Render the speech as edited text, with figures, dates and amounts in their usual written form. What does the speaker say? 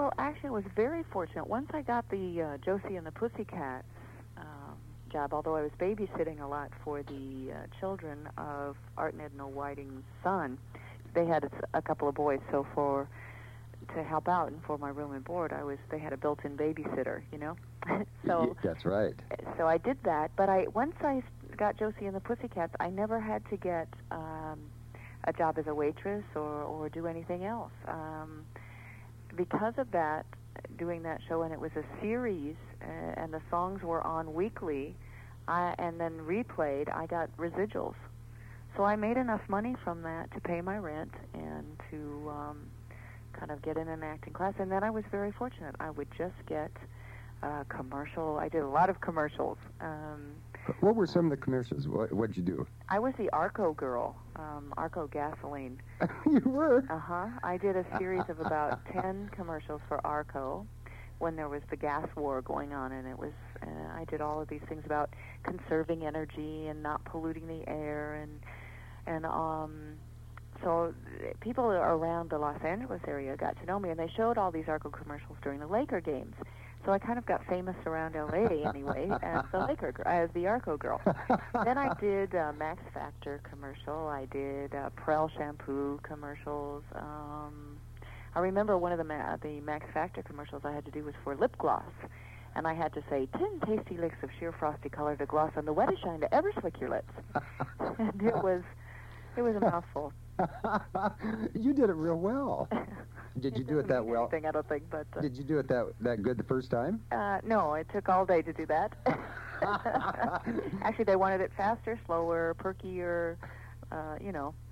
Well, actually, I was very fortunate. Once I got the Josie and the Pussycats job, although I was babysitting a lot for the children of Art and Edna Whiting's son, they had a couple of boys, so to help out and for my room and board, they had a built-in babysitter, you know. So that's right. So I did that, but once I got Josie and the Pussycats, I never had to get a job as a waitress or do anything else. Because of that, doing that show, and it was a series, and the songs were on weekly, and then replayed, I got residuals. So I made enough money from that to pay my rent and to kind of get in an acting class. And then I was very fortunate. I would just get commercial. I did a lot of commercials. What were some of the commercials? What'd you do? I was the Arco girl, Arco gasoline. You were? Uh-huh. I did a series of about 10 commercials for Arco when there was the gas war going on, and it was I did all of these things about conserving energy and not polluting the air, and so people around the Los Angeles area got to know me, and they showed all these Arco commercials during the Laker games. So I kind of got famous around L.A. anyway as the Arco girl. Then I did Max Factor commercial. I did Prel shampoo commercials. I remember one of the Max Factor commercials I had to do was for lip gloss, and I had to say 10 tasty licks of sheer frosty color to gloss on the wettest shine to ever slick your lips. And it was a mouthful. You did it real well. Did you do it that well? I don't think, but did you do it that good the first time? No, it took all day to do that. Actually, they wanted it faster, slower, perkier,